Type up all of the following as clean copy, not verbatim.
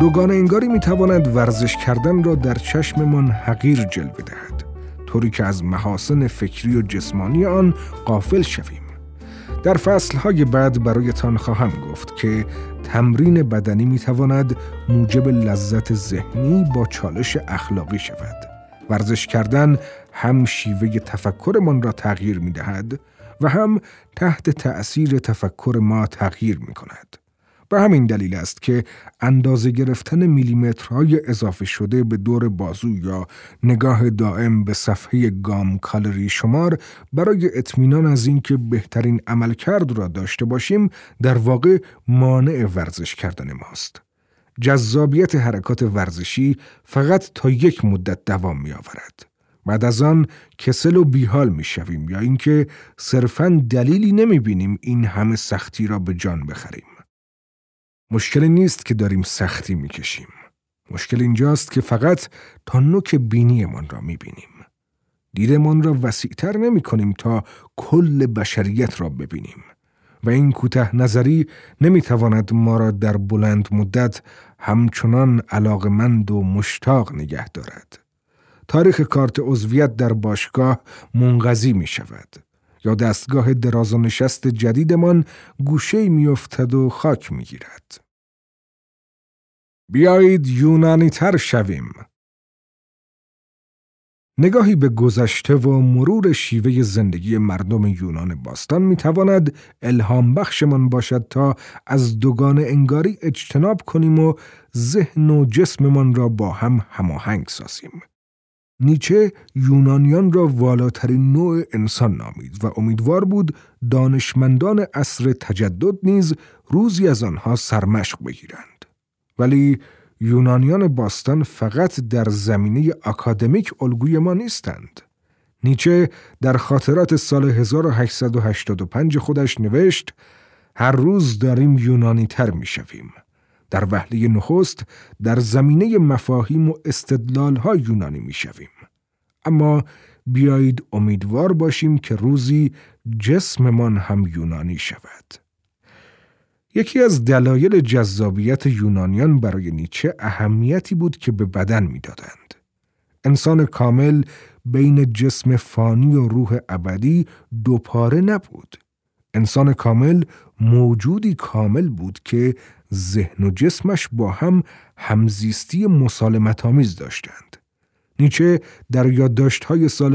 دوگانه انگاری میتواند ورزش کردن را در چشممان حقیر جلوه دهد، طوری که از محاسن فکری و جسمانی آن غافل شویم. در فصلهای بعد برایتان خواهم گفت که تمرین بدنی میتواند موجب لذت ذهنی با چالش اخلاقی شود. ورزش کردن هم شیوه تفکرمان را تغییر میدهد و هم تحت تأثیر تفکر ما تغییر میکند. به همین دلیل است که اندازه گرفتن میلیمترهای اضافه شده به دور بازو یا نگاه دائم به صفحه گام کالری شمار برای اطمینان از اینکه بهترین عملکرد را داشته باشیم در واقع مانع ورزش کردن ماست. جذابیت حرکات ورزشی فقط تا یک مدت دوام می‌آورد. بعد از آن کسل و بیحال می‌شویم یا اینکه صرفاً دلیلی نمی‌بینیم این همه سختی را به جان بخریم. مشکل نیست که داریم سختی میکشیم. مشکل اینجاست که فقط تا نوک بینیمان را میبینیم. دیدمان را وسیع‌تر نمی‌کنیم تا کل بشریت را ببینیم و این کوتاه نظری نمیتواند ما را در بلند مدت همچنان علاقمند و مشتاق نگه دارد. تاریخ کارت عضویت در باشگاه منقضی می شود یا دستگاه دراز و نشست جدیدمان گوشه‌ای می‌افتد و خاک می‌گیرد. بیایید یونانی تر شویم. نگاهی به گذشته و مرور شیوه زندگی مردم یونان باستان می‌تواند الهام بخشمان باشد تا از دوگانه انگاری اجتناب کنیم و ذهن و جسممان را با هم هماهنگ سازیم. نیچه یونانیان را والاترین نوع انسان نامید و امیدوار بود دانشمندان عصر تجدد نیز روزی از آنها سرمشق بگیرند. ولی یونانیان باستان فقط در زمینه اکادمیک الگوی ما نیستند. نیچه در خاطرات سال 1885 خودش نوشت: هر روز داریم یونانی تر می شویم. در وهله نخست در زمینه مفاهیم و استدلال‌ها یونانی می‌شویم. اما بیایید امیدوار باشیم که روزی جسممان هم یونانی شود. یکی از دلایل جذابیت یونانیان برای نیچه اهمیتی بود که به بدن می‌دادند. انسان کامل بین جسم فانی و روح ابدی دوپاره نبود. انسان کامل موجودی کامل بود که ذهن و جسمش با هم همزیستی مسالمت‌آمیز داشتند. نیچه در یادداشت‌های سال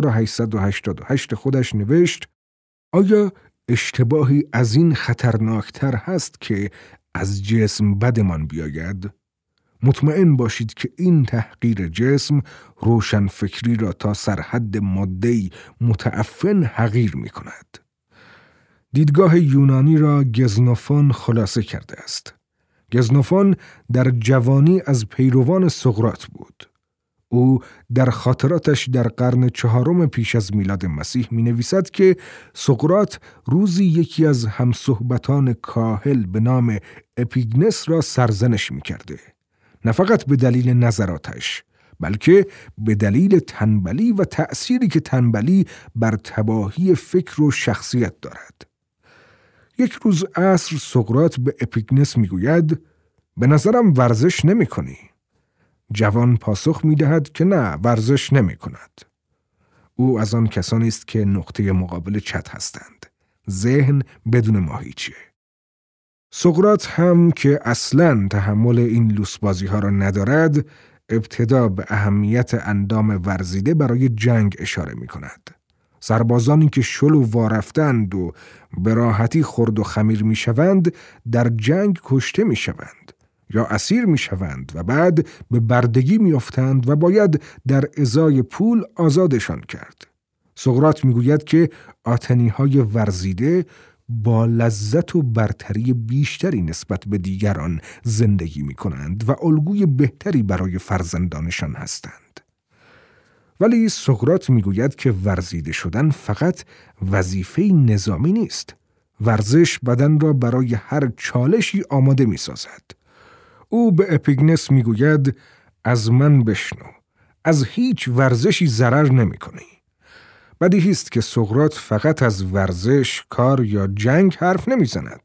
1888 خودش نوشت: آیا اشتباهی از این خطرناکتر هست که از جسم بدمان بیاید؟ مطمئن باشید که این تحقیر جسم روشن فکری را تا سرحد ماده‌ای متعفن حقیر می کند. دیدگاه یونانی را گزنوفون خلاصه کرده است. گزنوفون در جوانی از پیروان سقراط بود. او در خاطراتش در قرن 4 پیش از میلاد مسیح می نویسد که سقراط روزی یکی از همصحبتان کاهل به نام اپیگنس را سرزنش می کرده. نه فقط به دلیل نظراتش، بلکه به دلیل تنبلی و تأثیری که تنبلی بر تباهی فکر و شخصیت دارد. یک روز عصر سقراط به اپیگنس میگوید: به نظرم ورزش نمی کنی. جوان پاسخ می دهد که نه، ورزش نمی کند. او از آن کسانی است که نقطه مقابل چت هستند. ذهن بدون ماهیچه. سقراط هم که اصلاً تحمل این لوسبازی ها را ندارد، ابتدا به اهمیت اندام ورزیده برای جنگ اشاره می کند. سربازانی که شل و وارفتند و به راحتی خرد و خمیر می شوند در جنگ کشته می شوند یا اسیر می شوند و بعد به بردگی می افتند و باید در ازای پول آزادشان کرد. سقراط می گوید که آتنی های ورزیده با لذت و برتری بیشتری نسبت به دیگران زندگی می کنند و الگوی بهتری برای فرزندانشان هستند. ولی سقراط میگوید که ورزیده شدن فقط وظیفه نظامی نیست. ورزش بدن را برای هر چالشی آماده می‌سازد. او به اپیگنس میگوید: از من بشنو، از هیچ ورزشی ضرر نمی‌کنی. بدیهی است که سقراط فقط از ورزش، کار یا جنگ حرف نمی‌زند،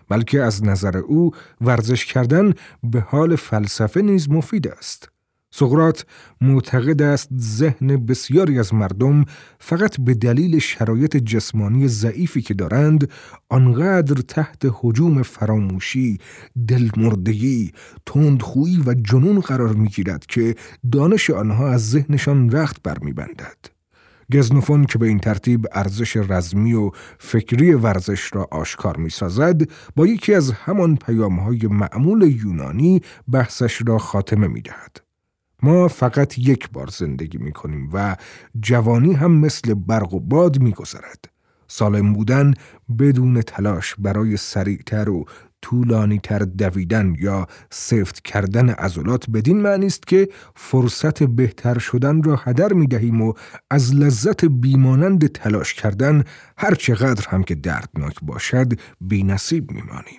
بلکه از نظر او ورزش کردن به حال فلسفه نیز مفید است. سقراط معتقد است ذهن بسیاری از مردم فقط به دلیل شرایط جسمانی ضعیفی که دارند آنقدر تحت هجوم فراموشی، دلمردگی، تندخویی و جنون قرار می‌گیرد که دانش آنها از ذهنشان رخت برمی‌بندد. گزنوفون که به این ترتیب ارزش رزمی و فکری ورزش را آشکار می‌سازد، با یکی از همان پیام‌های معمول یونانی بحثش را خاتمه می‌دهد. ما فقط یک بار زندگی می‌کنیم و جوانی هم مثل برق و باد می‌گذرد. سالم بودن بدون تلاش برای سریعتر و طولانی‌تر دویدن یا سفت کردن عضلات بدین معنی است که فرصت بهتر شدن را هدر می‌دهیم و از لذت بیمانند تلاش کردن هر چقدر هم که دردناک باشد بی‌نصیب می‌مانیم.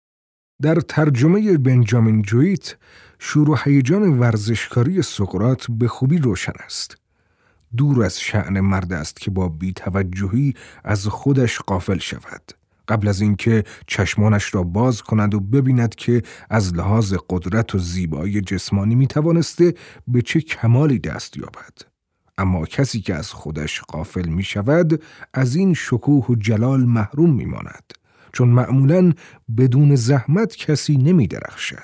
در ترجمه بنجامین جویت شور و هیجان ورزشکاری سقراط به خوبی روشن است. دور از شأن مرد است که با بی‌توجهی از خودش غافل شود، قبل از اینکه چشمانش را باز کند و ببیند که از لحاظ قدرت و زیبایی جسمانی میتوانسته به چه کمالی دست یابد. اما کسی که از خودش غافل می شود از این شکوه و جلال محروم می ماند، چون معمولاً بدون زحمت کسی نمی درخشد.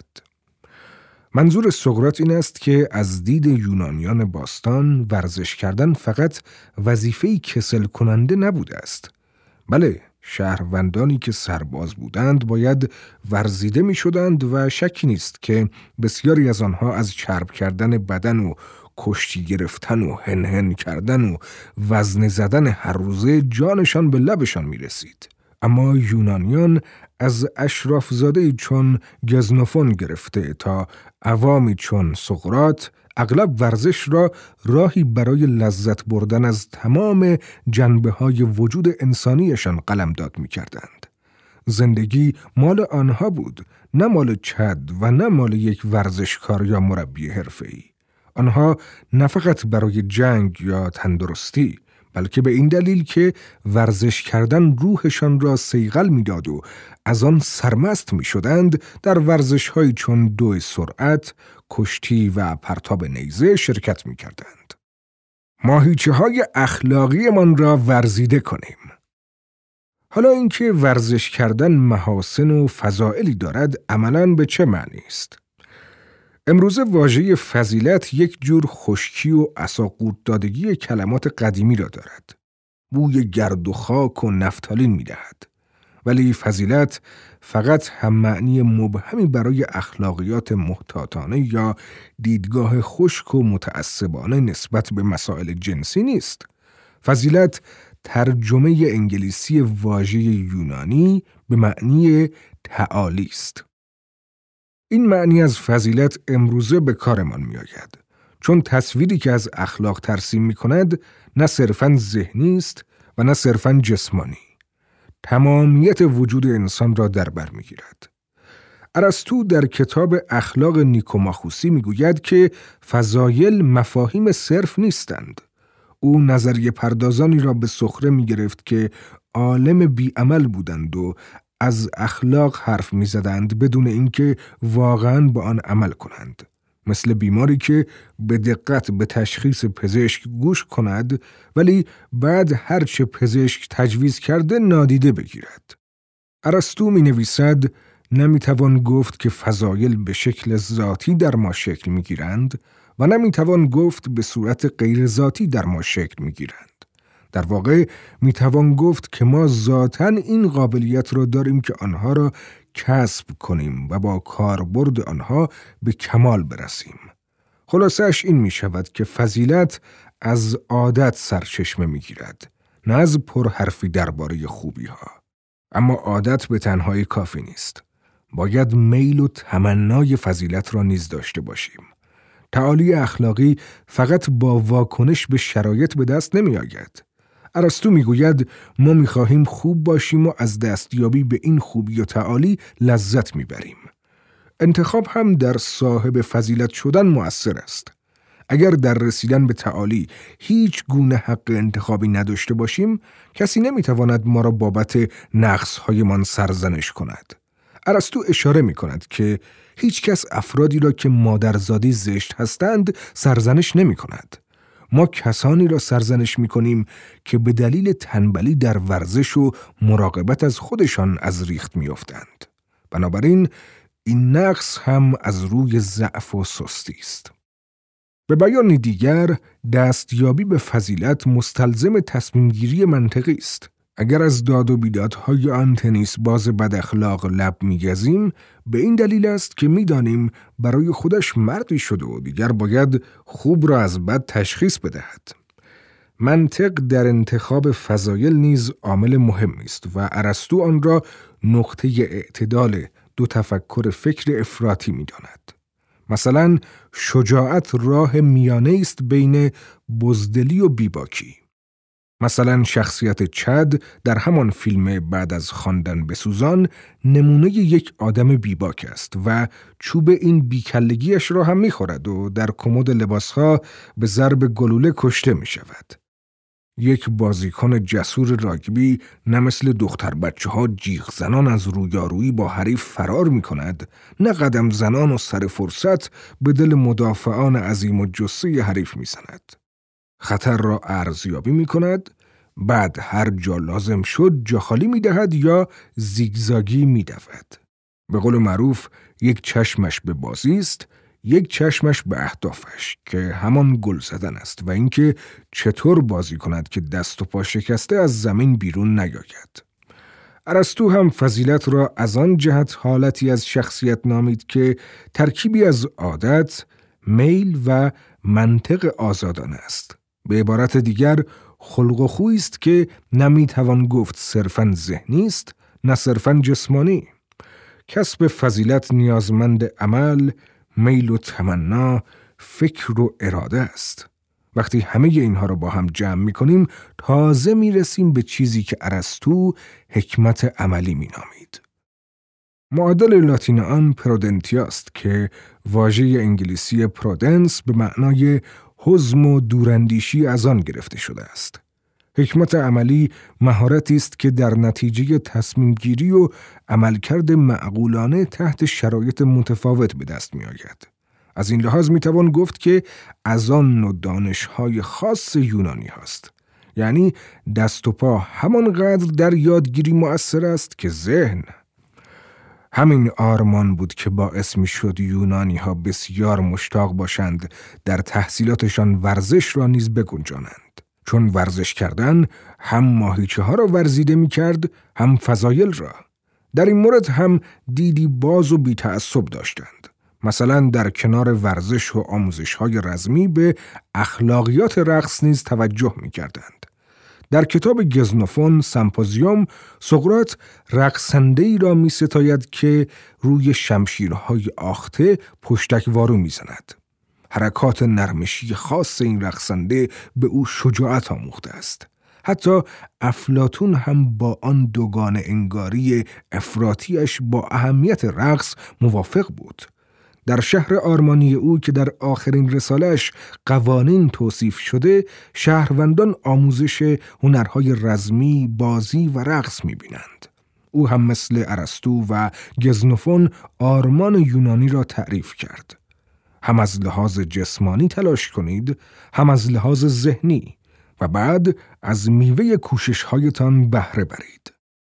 منظور سقراط این است که از دید یونانیان باستان ورزش کردن فقط وظیفه‌ای کسل کننده نبوده است. بله، شهروندانی که سرباز بودند باید ورزیده می شدند و شکی نیست که بسیاری از آنها از چرب کردن بدن و کشتی گرفتن و هنهن کردن و وزنه زدن هر روزه جانشان به لبشان می رسید. اما یونانیان از اشرافزاده‌ای چون گزنوفون گرفته تا عوامی چون سقراط اغلب ورزش را راهی برای لذت بردن از تمام جنبه‌های وجود انسانیشان قلمداد می‌کردند. زندگی مال آنها بود، نه مال چد و نه مال یک ورزشکار یا مربی حرفه‌ای. آنها نه فقط برای جنگ یا تندرستی، بلکه به این دلیل که ورزش کردن روحشان را صیقل می‌داد و از آن سرمست می‌شدند، در ورزش‌هایی چون دو سرعت، کشتی و پرتاب نیزه شرکت می‌کردند. ماهیچه‌های اخلاقی من را ورزیده کنیم. حالا اینکه ورزش کردن محاسن و فضائلی دارد عملاً به چه معنی است؟ امروزه واژه فضیلت یک جور خشکی و عصاقورت دادگی کلمات قدیمی را دارد. بوی گرد و خاک و نفتالین می دهد. ولی فضیلت فقط هم معنی مبهمی برای اخلاقیات محتاطانه یا دیدگاه خشک و متعصبانه نسبت به مسائل جنسی نیست. فضیلت ترجمه انگلیسی واژه یونانی به معنی تعالی است. این معنی از فضیلت امروزه به کارمان می آید، چون تصویری که از اخلاق ترسیم می کند نه صرفاً ذهنی است و نه صرفاً جسمانی. تمامیت وجود انسان را در بر می گیرد. ارسطو در کتاب اخلاق نیکوماخوسی می گوید که فضایل مفاهیم صرف نیستند. او نظریه پردازانی را به سخره می گرفت که عالم بیعمل بودند و از اخلاق حرف می زدند بدون اینکه واقعاً با آن عمل کنند. مثل بیماری که به دقت به تشخیص پزشک گوش کند ولی بعد هرچه پزشک تجویز کرده نادیده بگیرد. ارسطو می نویسد نمی توان گفت که فضایل به شکل ذاتی در ما شکل می گیرند و نمی توان گفت به صورت غیر ذاتی در ما شکل می گیرند. در واقع می توان گفت که ما ذاتاً این قابلیت را داریم که آنها را کسب کنیم و با کاربرد آنها به کمال برسیم. خلاصش این می شود که فضیلت از عادت سرچشمه می گیرد، نه از پرحرفی درباره خوبی ها. اما عادت به تنهایی کافی نیست. باید میل و تمنای فضیلت را نیز داشته باشیم. تعالی اخلاقی فقط با واکنش به شرایط به دست نمی آید. ارسطو میگوید ما میخواهیم خوب باشیم و از دستیابی به این خوبی و تعالی لذت میبریم. انتخاب هم در صاحب فضیلت شدن مؤثر است. اگر در رسیدن به تعالی هیچ گونه حق انتخابی نداشته باشیم، کسی نمیتواند ما را بابت نقص‌هایمان سرزنش کند. ارسطو اشاره می کند که هیچ کس افرادی را که مادرزادی زشت هستند سرزنش نمی کند. ما کسانی را سرزنش می کنیم که به دلیل تنبلی در ورزش و مراقبت از خودشان از ریخت می افتند. بنابراین این نقص هم از روی ضعف و سستی است. به بیان دیگر، دستیابی به فضیلت مستلزم تصمیمگیری منطقی است. اگر از داد و بیدادهای آن تنیس باز بد اخلاق لب می‌گزیم، به این دلیل است که می‌دانیم برای خودش مردی شده و دیگر باید خوب را از بد تشخیص بدهد. منطق در انتخاب فضایل نیز عامل مهمی است و ارسطو آن را نقطه اعتدال دو تفکر فکر افراطی می‌داند. مثلا شجاعت راه میانه است بین بزدلی و بیباکی. مثلا شخصیت چد در همان فیلم بعد از خواندن بسوزان نمونه یک آدم بیباک است و چوب این بیکلگیش را هم می‌خورد و در کمد لباسها به ضرب گلوله کشته می‌شود. یک بازیکن جسور راگبی نه مثل دختر بچه ها جیغ زنان از رویارویی با حریف فرار می کند، نه قدم زنان و سر فرصت به دل مدافعان عظیم و جثه حریف می زند. خطر را ارزیابی می کند، بعد هر جا لازم شد جا خالی می دهد یا زیگزاگی می دود. به قول معروف یک چشمش به بازی است، یک چشمش به اهدافش که همان گل زدن است و اینکه چطور بازی کند که دست و پا شکسته از زمین بیرون نیاید. ارسطو هم فضیلت را از آن جهت حالتی از شخصیت نامید که ترکیبی از عادت، میل و منطق آزادانه است. به عبارت دیگر خلق و خویی است که نمیتوان گفت صرفاً ذهنی است، نه صرفاً جسمانی. کسب فضیلت نیازمند عمل، میل و تمنا، فکر و اراده است. وقتی همه اینها رو با هم جمع می‌کنیم تازه می‌رسیم به چیزی که ارسطو حکمت عملی می‌نامید. معادل لاتین آن پرودنتیا است که واژه انگلیسی پرودنس به معنای حزم و دوراندیشی از آن گرفته شده است. حکمت عملی مهارتی است که در نتیجه تصمیم گیری و عملکرد معقولانه تحت شرایط متفاوت به دست می آید. از این لحاظ می توان گفت که از آن نوع دانش‌های خاص یونانی هست. یعنی دست و پا همانقدر در یادگیری مؤثر است که ذهن. همین آرمان بود که باعث می شد یونانی ها بسیار مشتاق باشند در تحصیلاتشان ورزش را نیز بگنجانند. چون ورزش کردن هم ماهیچه ها را ورزیده می کرد، هم فضایل را. در این مورد هم دیدی باز و بی تعصب داشتند. مثلا در کنار ورزش و آموزش های رزمی به اخلاقیات رقص نیز توجه می کردند. در کتاب گزنوفون سمپوزیوم سقراط رقصنده‌ای را می ستاید که روی شمشیرهای آخته پشتک وارو می زند. حرکات نرمشی خاص این رقصنده به او شجاعت آموخته است. حتی افلاطون هم با آن دوگانه انگاری افراطیش با اهمیت رقص موافق بود. در شهر آرمانی او که در آخرین رساله‌اش قوانین توصیف شده، شهروندان آموزش هنرهای رزمی، بازی و رقص می‌بینند. او هم مثل ارسطو و گزنوفون آرمان یونانی را تعریف کرد. هم از لحاظ جسمانی تلاش کنید، هم از لحاظ ذهنی و بعد از میوه کوشش‌هایتان بهره برید.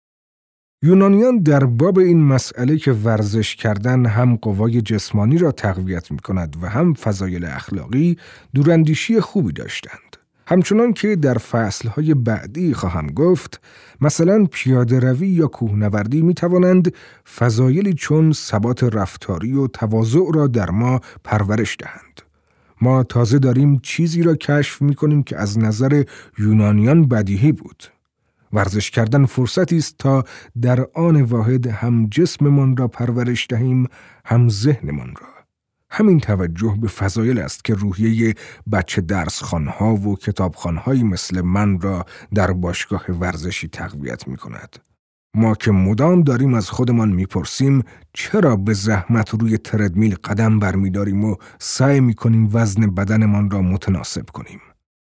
یونانیان در باب این مسئله که ورزش کردن هم قوای جسمانی را تقویت می‌کند و هم فضایل اخلاقی دوراندیشی خوبی داشتند. همچنان که در فصلهای بعدی خواهم گفت، مثلا پیاده روی یا کوهنوردی می‌توانند فضایلی چون ثبات رفتاری و تواضع را در ما پرورش دهند. ما تازه داریم چیزی را کشف می‌کنیم که از نظر یونانیان بدیهی بود. ورزش کردن فرصتی است تا در آن واحد هم جسممان را پرورش دهیم، هم ذهنمان را. همین توجه به فضایل است که روحیه بچه درسخوان‌ها و کتابخوان‌هایی مثل من را در باشگاه ورزشی تقویت می‌کند. ما که مدام داریم از خودمان می‌پرسیم چرا به زحمت روی تردمیل قدم برمی‌داریم و سعی می‌کنیم وزن بدنمان را متناسب کنیم.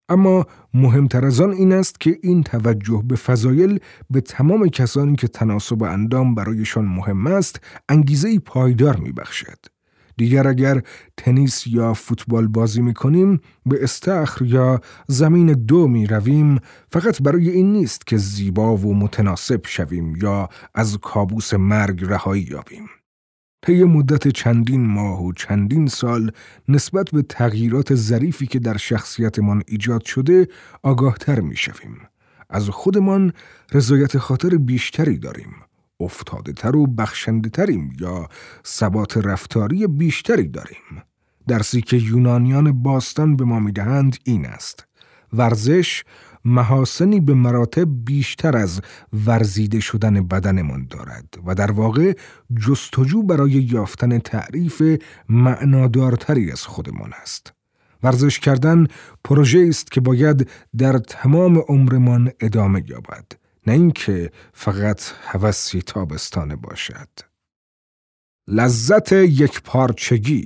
اما مهمتر از آن این است که این توجه به فضایل به تمام کسانی که تناسب اندام برایشان مهم است انگیزه‌ای پایدار می‌بخشد. دیگر اگر تنیس یا فوتبال بازی می‌کنیم، به استخر یا زمین دو می‌رویم، فقط برای این نیست که زیبا و متناسب شویم یا از کابوس مرگ رهایی یابیم. طی مدت چندین ماه و چندین سال نسبت به تغییرات ظریفی که در شخصیتمان ایجاد شده آگاهتر می‌شویم. از خودمان رضایت خاطر بیشتری داریم. افتاده تر و بخشنده تریم یا ثبات رفتاری بیشتری داریم. درسی که یونانیان باستان به ما می‌دهند این است: ورزش محاسنی به مراتب بیشتر از ورزیده شدن بدنمان دارد و در واقع جستجو برای یافتن تعریف معنادارتری از خودمان است. ورزش کردن پروژه است که باید در تمام عمرمان ادامه یابد، نه اینکه فقط هوسی تابستانه باشد. لذت یکپارچگی.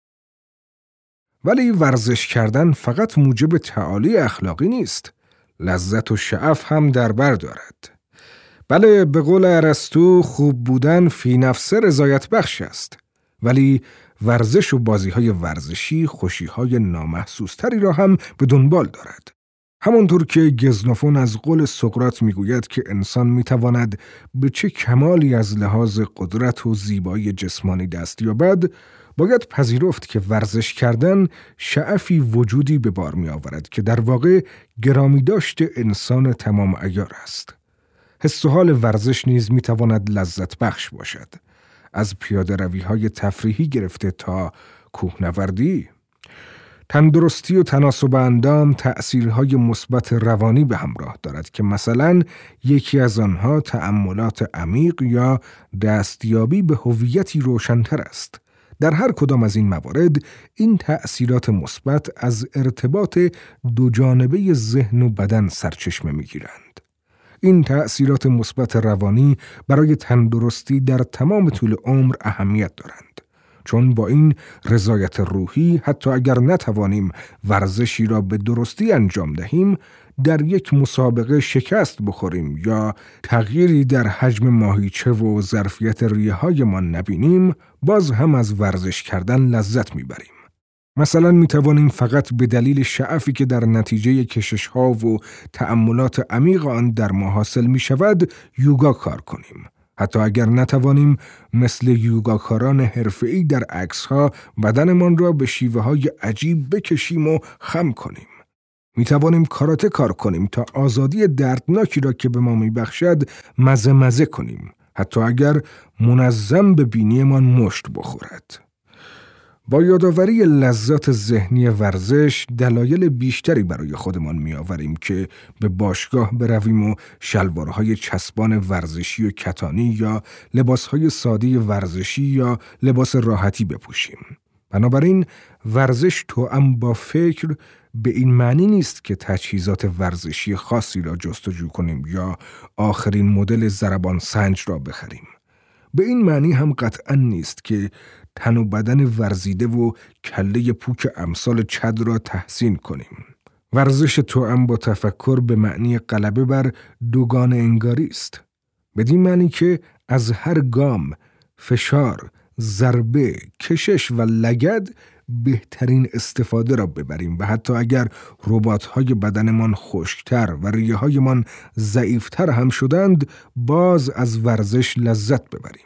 ولی ورزش کردن فقط موجب تعالی اخلاقی نیست. لذت و شعف هم در بر دارد. بله، به قول ارسطو خوب بودن فی نفسه رضایت بخش است. ولی ورزش و بازی‌های ورزشی خوشی‌های نامحسوس‌تری را هم به دنبال دارد. همانطور که گزنوفون از قول سقراط میگوید که انسان میتواند به چه کمالی از لحاظ قدرت و زیبایی جسمانی دست یابد، باید پذیرفت که ورزش کردن شعفی وجودی به بار می آورد که در واقع گرامی داشت انسان تمام عیار است. حس و حال ورزش نیز می تواند لذت بخش باشد. از پیاده روی های تفریحی گرفته تا کوهنوردی. تندرستی و تناسب اندام تأثیرهای مثبت روانی به همراه دارد که مثلا یکی از آنها تأملات عمیق یا دستیابی به هویتی روشن‌تر است. در هر کدام از این موارد این تأثیرات مثبت از ارتباط دو جانبه ذهن و بدن سرچشمه می‌گیرند. این تأثیرات مثبت روانی برای تندرستی در تمام طول عمر اهمیت دارند. چون با این رضایت روحی حتی اگر نتوانیم ورزشی را به درستی انجام دهیم، در یک مسابقه شکست بخوریم یا تغییری در حجم ماهیچه و ظرفیت ریه‌هایمان نبینیم، باز هم از ورزش کردن لذت میبریم. مثلا میتوانیم فقط به دلیل شعفی که در نتیجه کشش‌ها و تأملات عمیق آن در ما حاصل میشود یوگا کار کنیم. حتی اگر نتوانیم مثل یوگاکاران حرفه‌ای در عکس‌ها بدنمان را به شیوه‌های عجیب بکشیم و خم کنیم. می توانیم کاراته کار کنیم تا آزادی دردناکی را که به ما میبخشد مزه کنیم، حتی اگر منظم به بینیمان مشت بخورد. با یادآوری لذات ذهنی ورزش دلایل بیشتری برای خودمان می‌آوریم که به باشگاه برویم و شلوارهای چسبان ورزشی و کتانی یا لباسهای ساده ورزشی یا لباس راحتی بپوشیم. بنابراین ورزش توأم با فکر به این معنی نیست که تجهیزات ورزشی خاصی را جستجو کنیم یا آخرین مدل ضربان سنج را بخریم. به این معنی هم قطعاً نیست که تن و بدن ورزیده و کله پوک امثال چد را تحسین کنیم. ورزش توأم با تفکر به معنی غلبه بر دوگانه انگاری است. بدین معنی که از هر گام، فشار، ضربه، کشش و لگد بهترین استفاده را ببریم و حتی اگر رباط‌های بدنمان خشکتر و ریه‌هایمان ضعیفتر هم شدند، باز از ورزش لذت ببریم.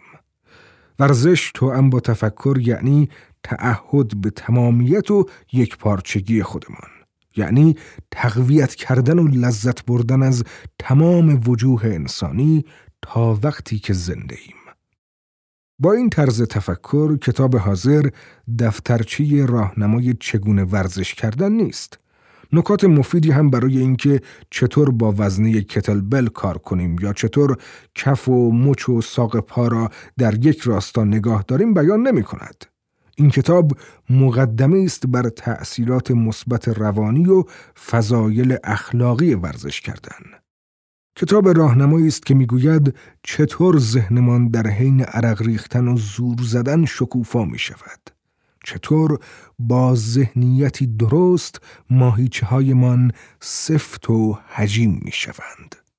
ورزش توأم با تفکر یعنی تعهد به تمامیت و یکپارچگی خودمان، یعنی تقویت کردن و لذت بردن از تمام وجوه انسانی تا وقتی که زنده ایم. با این طرز تفکر کتاب حاضر دفترچه راهنمای چگونه ورزش کردن نیست. نکات مفیدی هم برای اینکه چطور با وزنه کتلبل کار کنیم یا چطور کف و مچ و ساق پا را در یک راستا نگاه داریم بیان نمی کند. این کتاب مقدمه است بر تأثیرات مثبت روانی و فضایل اخلاقی ورزش کردن. کتاب راهنمایی است که میگوید چطور ذهنمان در حین عرق ریختن و زور زدن شکوفا می شود. چطور با ذهنیتی درست ماهیچه هایمان سفت و حجیم می شوند.